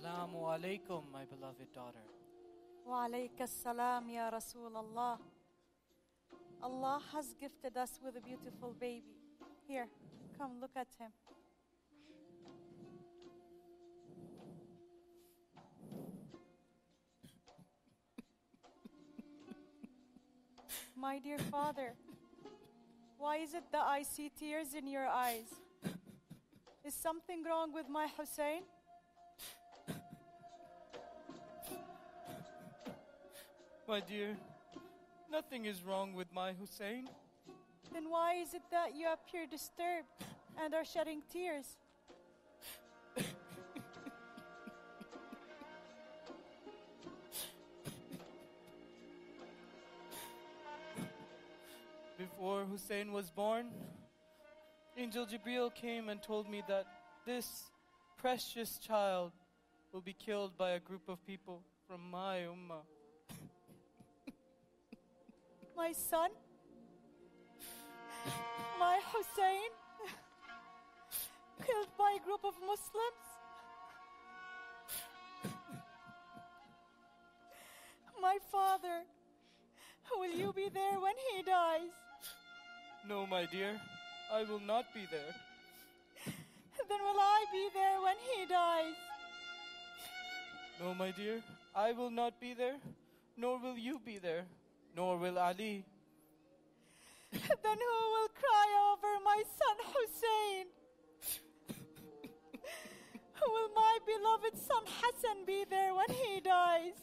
Assalamu alaikum, my beloved daughter. Wa alayka assalam, ya Rasulullah. Allah has gifted us with a beautiful baby. Here, come look at him. My dear father, why is it that I see tears in your eyes? Is something wrong with my Hussein? My dear, nothing is wrong with my Hussein. Then why is it that you appear disturbed and are shedding tears? Before Hussein was born, Angel Jibreel came and told me that this precious child will be killed by a group of people from my ummah. My son? My Hussein? Killed by a group of Muslims? My father, will you be there when he dies? No, my dear, I will not be there. Then will I be there when he dies? No, my dear, I will not be there, nor will you be there, nor will Ali. Then who will cry over my son Hussein? Will my beloved son Hassan be there when he dies?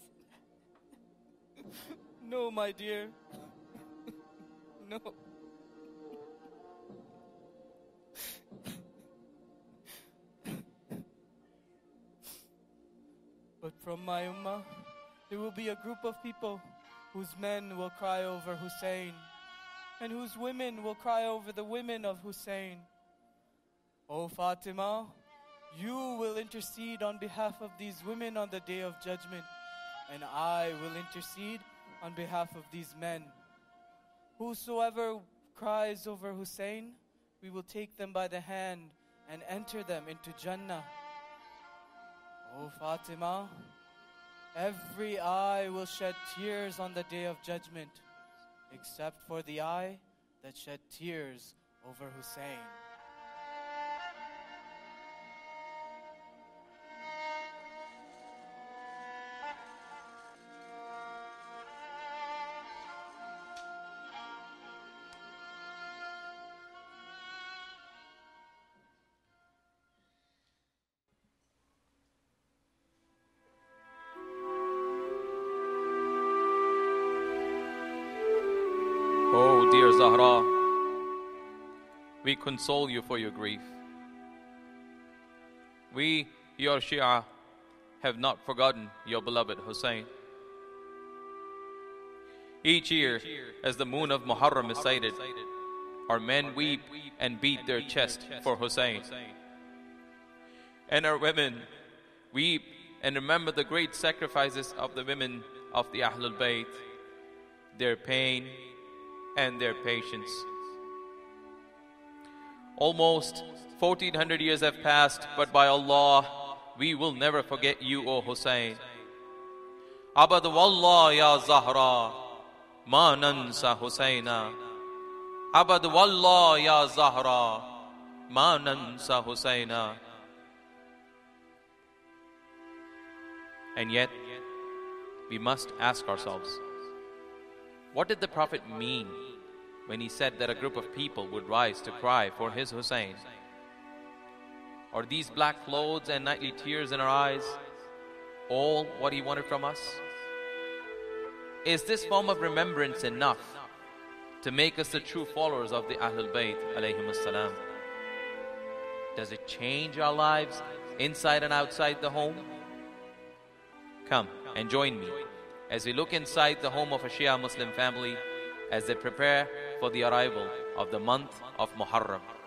No, my dear. No. But from my ummah, there will be a group of people whose men will cry over Hussein, and whose women will cry over the women of Hussein. O Fatima, you will intercede on behalf of these women on the Day of Judgment, and I will intercede on behalf of these men. Whosoever cries over Hussein, we will take them by the hand and enter them into Jannah. O Fatima, every eye will shed tears on the Day of Judgment, except for the eye that shed tears over Hussein. Oh, dear Zahra, we console you for your grief. We, your Shia, have not forgotten your beloved Hussein. Each year, as the moon of Muharram is sighted, our men weep and beat their chest for Hussein. And our women weep and remember the great sacrifices of the women of the Ahlul Bayt, their pain and their patience. Almost 1400 years have passed, but by Allah, we will never forget you, O Hussein. Abad wallah ya Zahra, ma nansa Husayna. Abad wallah ya Zahra, ma nansa Husayna. And yet, we must ask ourselves, what did the Prophet mean when he said that a group of people would rise to cry for his Hussein? Are these black clothes and nightly tears in our eyes all what he wanted from us? Is this form of remembrance enough to make us the true followers of the Ahlul Bayt alayhim as-salam? Does it change our lives inside and outside the home? Come and join me as we look inside the home of a Shia Muslim family as they prepare for the arrival of the month of Muharram.